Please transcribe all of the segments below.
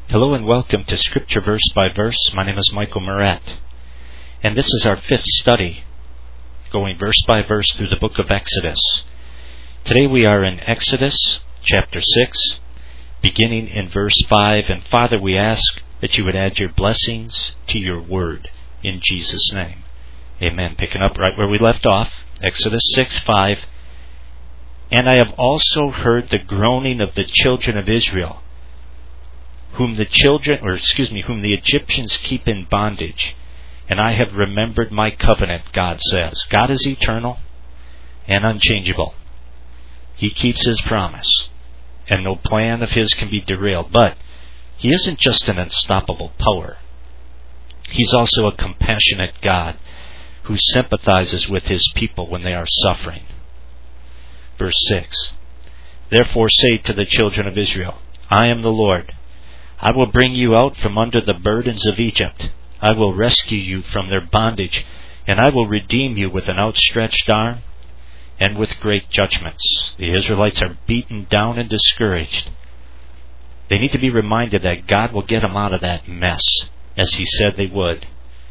Hello and welcome to Scripture Verse by Verse. My name is Michael Moret, and this is our fifth study, going verse by verse through the book of Exodus. Today we are in Exodus chapter 6, beginning in verse 5. And Father, we ask that you would add your blessings to your word in Jesus' name. Amen. Picking up right where we left off, Exodus 6:5. And I have also heard the groaning of the children of Israel, whom the Egyptians keep in bondage. And I have remembered my covenant, God says. God is eternal and unchangeable. He keeps His promise, and no plan of His can be derailed. But He isn't just an unstoppable power. He's also a compassionate God who sympathizes with His people when they are suffering. Verse 6. Therefore say to the children of Israel, I am the Lord. I will bring you out from under the burdens of Egypt. I will rescue you from their bondage, and I will redeem you with an outstretched arm and with great judgments. The Israelites are beaten down and discouraged. They need to be reminded that God will get them out of that mess, as He said they would.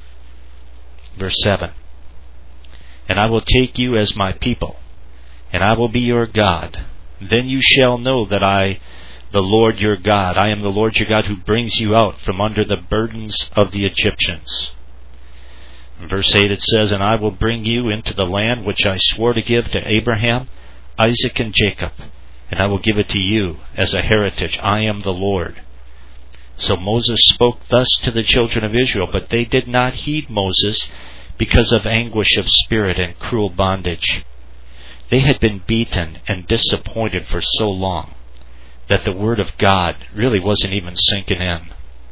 Verse 7. And I will take you as my people, and I will be your God. Then you shall know that I, the Lord your God, I am the Lord your God who brings you out from under the burdens of the Egyptians. In verse 8 it says, And I will bring you into the land which I swore to give to Abraham, Isaac, and Jacob, and I will give it to you as a heritage. I am the Lord. So Moses spoke thus to the children of Israel, but they did not heed Moses because of anguish of spirit and cruel bondage. They had been beaten and disappointed for so long that the Word of God really wasn't even sinking in.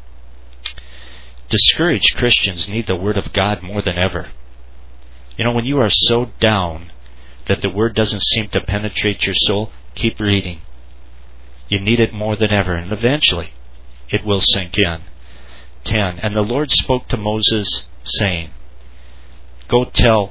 Discouraged Christians need the Word of God more than ever. You know, when you are so down that the Word doesn't seem to penetrate your soul, keep reading. You need it more than ever, and eventually it will sink in. 10. And the Lord spoke to Moses, saying, Go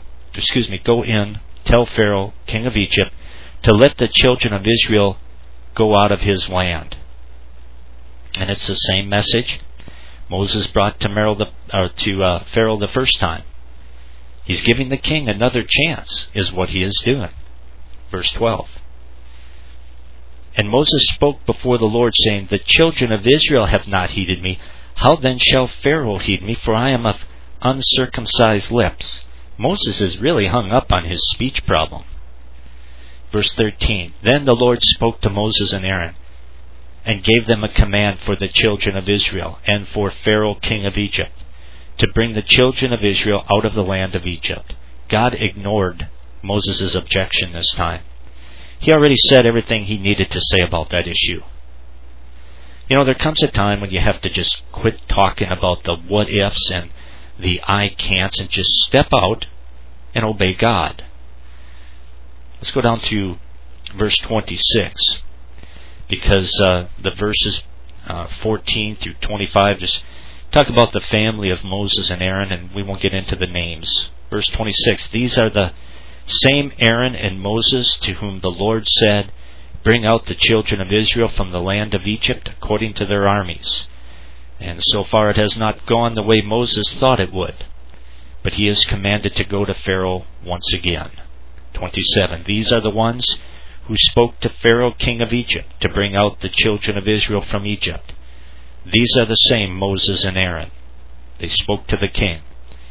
in, tell Pharaoh, king of Egypt, to let the children of Israel go out of his land. And it's the same message Moses brought to Pharaoh the first time. He's giving the king another chance, is what he is doing. Verse 12. And Moses spoke before the Lord, saying, The children of Israel have not heeded me. How then shall Pharaoh heed me? For I am of uncircumcised lips. Moses is really hung up on his speech problem. Verse 13. Then the Lord spoke to Moses and Aaron, and gave them a command for the children of Israel, and for Pharaoh king of Egypt, to bring the children of Israel out of the land of Egypt. God ignored Moses' objection this time. He already said everything he needed to say about that issue. You know, there comes a time when you have to just quit talking about the what-ifs and the I can'ts and just step out and obey God. Let's go down to verse 26, because the verses 14 through 25 just talk about the family of Moses and Aaron, and we won't get into the names. Verse 26, These are the same Aaron and Moses to whom the Lord said, Bring out the children of Israel from the land of Egypt according to their armies. And so far it has not gone the way Moses thought it would, but he is commanded to go to Pharaoh once again. 27. These are the ones who spoke to Pharaoh king of Egypt to bring out the children of Israel from Egypt. These are the same Moses and Aaron. They spoke to the king,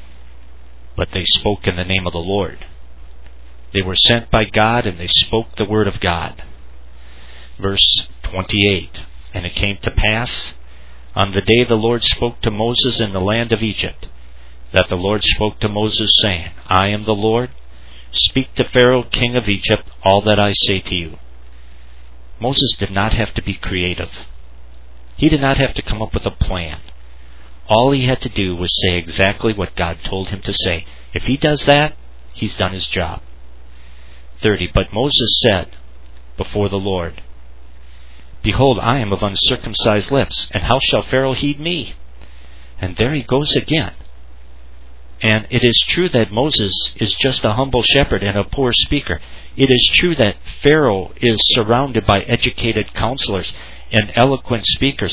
but they spoke in the name of the Lord. They were sent by God, and they spoke the word of God. Verse 28. And it came to pass, on the day the Lord spoke to Moses in the land of Egypt, that the Lord spoke to Moses, saying, I am the Lord. Speak to Pharaoh king of Egypt all that I say to you. Moses did not have to be creative. He did not have to come up with a plan. All he had to do was say exactly what God told him to say. If he does that, he's done his job. 30. But Moses said before the Lord, Behold, I am of uncircumcised lips, and how shall Pharaoh heed me? And there he goes again. And it is true that Moses is just a humble shepherd and a poor speaker. It is true that Pharaoh is surrounded by educated counselors and eloquent speakers,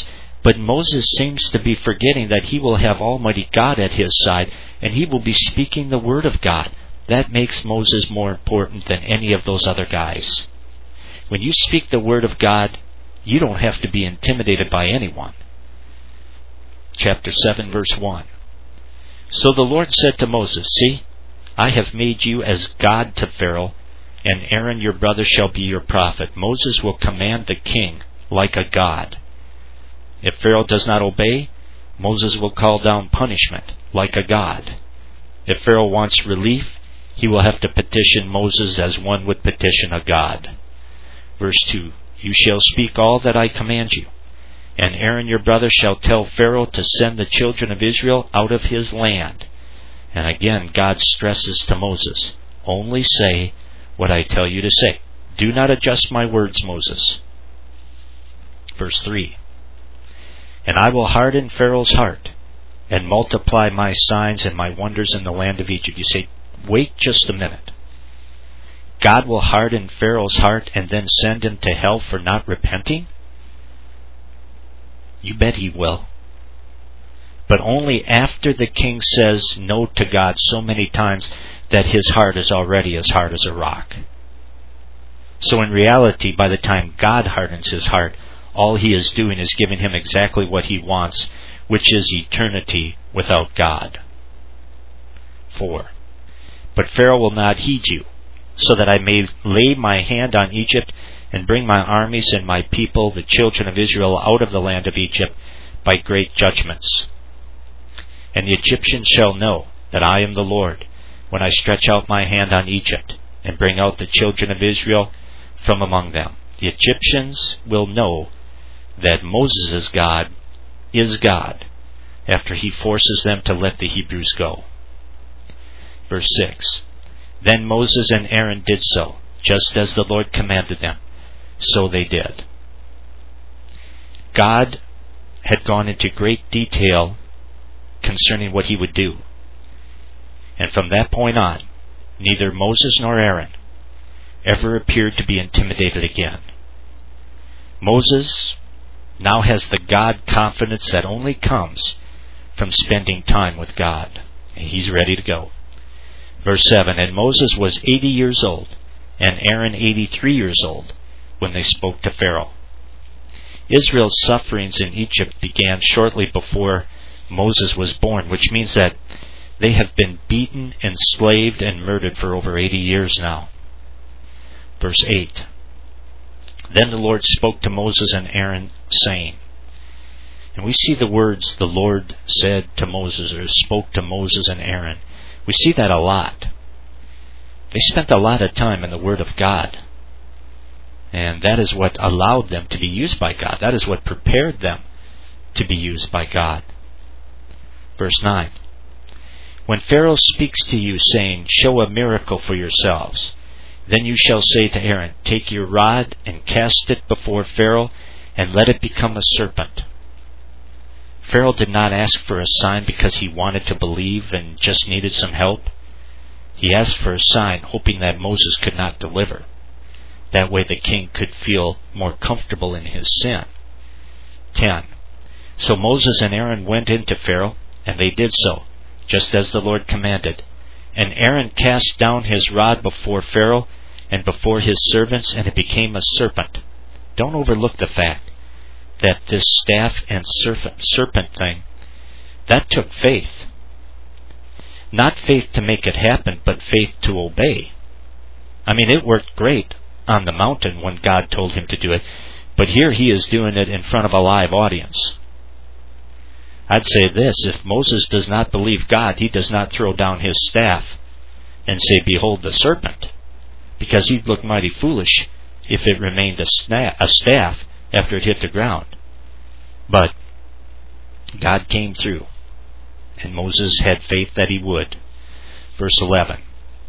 But Moses seems to be forgetting that he will have Almighty God at his side, and he will be speaking the Word of God. That makes Moses more important than any of those other guys. When you speak the Word of God, you don't have to be intimidated by anyone. Chapter 7, verse 1. So the Lord said to Moses, See, I have made you as God to Pharaoh, and Aaron your brother shall be your prophet. Moses will command the king like a god. If Pharaoh does not obey, Moses will call down punishment like a god. If Pharaoh wants relief, he will have to petition Moses as one would petition a god. Verse 2, You shall speak all that I command you, and Aaron your brother shall tell Pharaoh to send the children of Israel out of his land. And again God stresses to Moses, Only say what I tell you to say. Do not adjust my words, Moses. Verse 3, And I will harden Pharaoh's heart, and multiply my signs and my wonders in the land of Egypt. You say, wait just a minute. God will harden Pharaoh's heart and then send him to hell for not repenting? You bet he will. But only after the king says no to God so many times that his heart is already as hard as a rock. So in reality, by the time God hardens his heart, all he is doing is giving him exactly what he wants, which is eternity without God. 4. But Pharaoh will not heed you, so that I may lay my hand on Egypt and bring my armies and my people, the children of Israel, out of the land of Egypt by great judgments. And the Egyptians shall know that I am the Lord, when I stretch out my hand on Egypt and bring out the children of Israel from among them. The Egyptians will know that Moses' God is God, after he forces them to let the Hebrews go. Verse 6, Then Moses and Aaron did so, just as the Lord commanded them. So they did. God had gone into great detail concerning what he would do. And from that point on, neither Moses nor Aaron ever appeared to be intimidated again. Moses now has the God confidence that only comes from spending time with God. And he's ready to go. Verse 7, And Moses was 80 years old, and Aaron 83 years old, when they spoke to Pharaoh. Israel's sufferings in Egypt began shortly before Moses was born, which means that they have been beaten, enslaved, and murdered for over 80 years now. Verse 8, Then the Lord spoke to Moses and Aaron, saying, and we see the words, the Lord said to Moses, or spoke to Moses and Aaron. We see that a lot. They spent a lot of time in the Word of God. And that is what allowed them to be used by God. That is what prepared them to be used by God. Verse 9. When Pharaoh speaks to you, saying, Show a miracle for yourselves, then you shall say to Aaron, Take your rod and cast it before Pharaoh, and let it become a serpent. Pharaoh did not ask for a sign because he wanted to believe and just needed some help. He asked for a sign, hoping that Moses could not deliver. That way the king could feel more comfortable in his sin. 10. So Moses and Aaron went into Pharaoh, and they did so, just as the Lord commanded. And Aaron cast down his rod before Pharaoh and before his servants, and it became a serpent. Don't overlook the fact that this staff and serpent thing, that took faith. Not faith to make it happen, but faith to obey. I mean, it worked great on the mountain when God told him to do it, but here he is doing it in front of a live audience. I'd say this, if Moses does not believe God, he does not throw down his staff and say, Behold the serpent, because he'd look mighty foolish if it remained a staff after it hit the ground. But God came through, and Moses had faith that he would. Verse 11.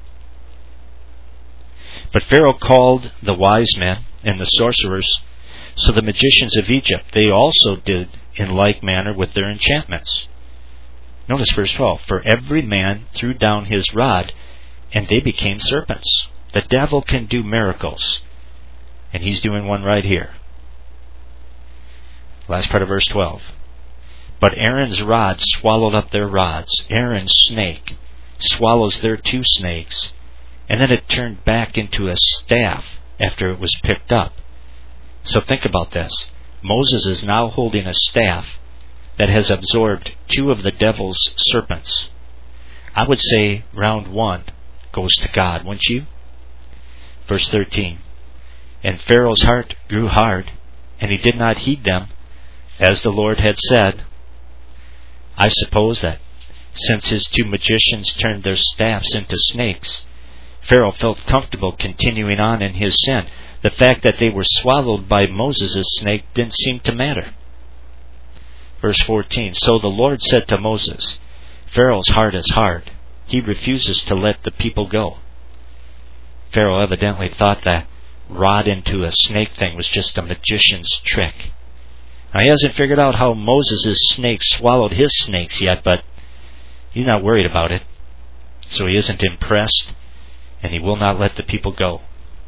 But Pharaoh called the wise men and the sorcerers, so the magicians of Egypt, they also did in like manner with their enchantments. Notice verse 12. For every man threw down his rod, and they became serpents. The devil can do miracles, and he's doing one right here. Last part of verse 12. But Aaron's rod swallowed up their rods. Aaron's snake swallows their 2 snakes. And then it turned back into a staff after it was picked up. So think about this. Moses is now holding a staff that has absorbed 2 of the devil's serpents. I would say round 1 goes to God, wouldn't you? Verse 13. And Pharaoh's heart grew hard, and he did not heed them, as the Lord had said. I suppose that since his 2 magicians turned their staffs into snakes, Pharaoh felt comfortable continuing on in his sin. The fact that they were swallowed by Moses' snake didn't seem to matter. Verse 14. So the Lord said to Moses, Pharaoh's heart is hard. He refuses to let the people go. Pharaoh evidently thought that rod into a snake thing was just a magician's trick. Now, he hasn't figured out how Moses' snake swallowed his snakes yet, but he's not worried about it. So he isn't impressed, and he will not let the people go.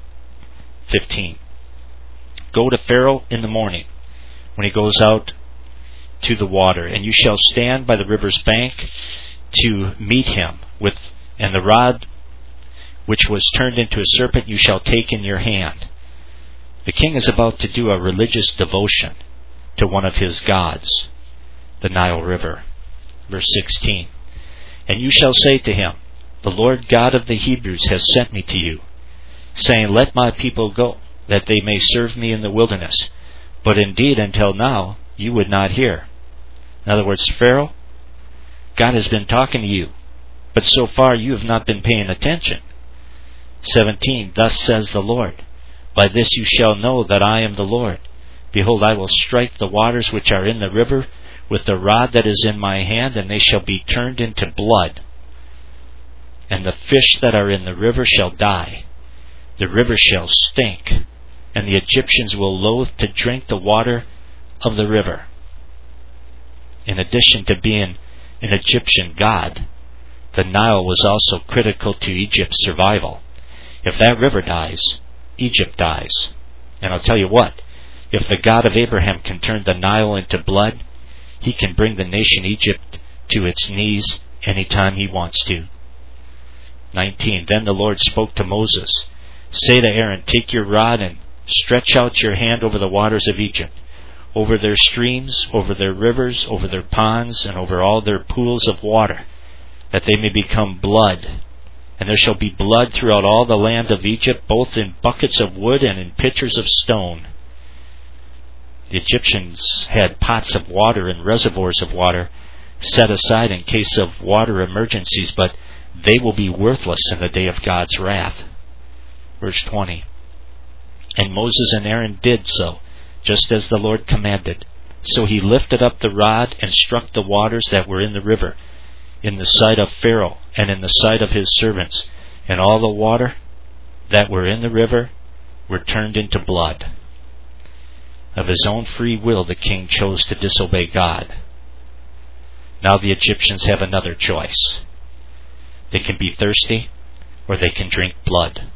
15. Go to Pharaoh in the morning, when he goes out to the water, and you shall stand by the river's bank to meet him, and the rod which was turned into a serpent you shall take in your hand. The king is about to do a religious devotion to one of his gods, the Nile River. Verse 16. And you shall say to him, the Lord God of the Hebrews has sent me to you, saying, let my people go, that they may serve me in the wilderness. But indeed, until now, you would not hear. In other words, Pharaoh, God has been talking to you, but so far you have not been paying attention. 17. Thus says the Lord, by this you shall know that I am the Lord. Behold, I will strike the waters which are in the river with the rod that is in my hand, and they shall be turned into blood. And the fish that are in the river shall die. The river shall stink, and the Egyptians will loathe to drink the water of the river. In addition to being an Egyptian god, the Nile was also critical to Egypt's survival. If that river dies, Egypt dies. And I'll tell you what, if the God of Abraham can turn the Nile into blood, he can bring the nation Egypt to its knees anytime he wants to. 19. Then the Lord spoke to Moses, say to Aaron, take your rod and stretch out your hand over the waters of Egypt, over their streams, over their rivers, over their ponds, and over all their pools of water, that they may become blood. And there shall be blood throughout all the land of Egypt, both in buckets of wood and in pitchers of stone. The Egyptians had pots of water and reservoirs of water set aside in case of water emergencies, but they will be worthless in the day of God's wrath. Verse 20. And Moses and Aaron did so, just as the Lord commanded. So he lifted up the rod and struck the waters that were in the river, in the sight of Pharaoh and in the sight of his servants, and all the water that were in the river were turned into blood. Of his own free will, the king chose to disobey God. Now the Egyptians have another choice. They can be thirsty, or they can drink blood.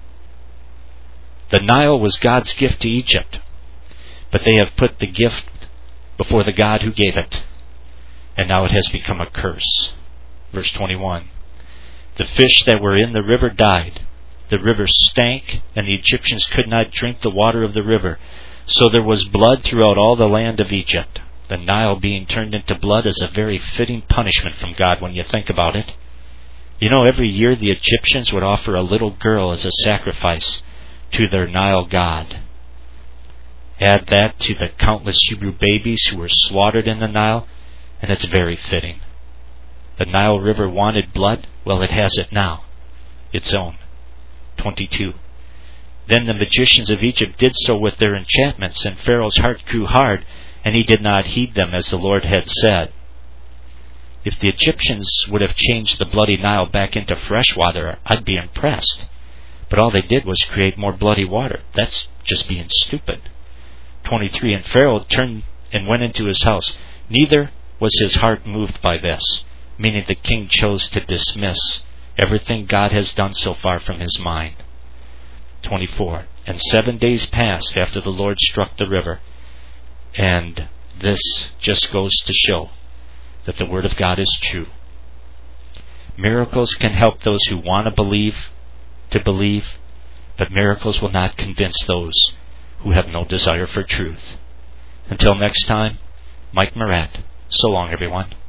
The Nile was God's gift to Egypt, but they have put the gift before the God who gave it, and now it has become a curse. Verse 21. The fish that were in the river died. The river stank, and the Egyptians could not drink the water of the river. So there was blood throughout all the land of Egypt. The Nile being turned into blood is a very fitting punishment from God when you think about it. You know, every year the Egyptians would offer a little girl as a sacrifice to their Nile god. Add that to the countless Hebrew babies who were slaughtered in the Nile, and it's very fitting. The Nile River wanted blood. Well, it has it now. Its own. 22. Then the magicians of Egypt did so with their enchantments, and Pharaoh's heart grew hard, and he did not heed them as the Lord had said. If the Egyptians would have changed the bloody Nile back into fresh water, I'd be impressed. But all they did was create more bloody water. That's just being stupid. 23. And Pharaoh turned and went into his house. Neither was his heart moved by this, meaning the king chose to dismiss everything God has done so far from his mind. 24. And 7 days passed after the Lord struck the river, and This just goes to show that the Word of God is true. Miracles can help those who want to believe, but miracles will not convince those who have no desire for truth. Until next time, Mike Morat. So long, everyone.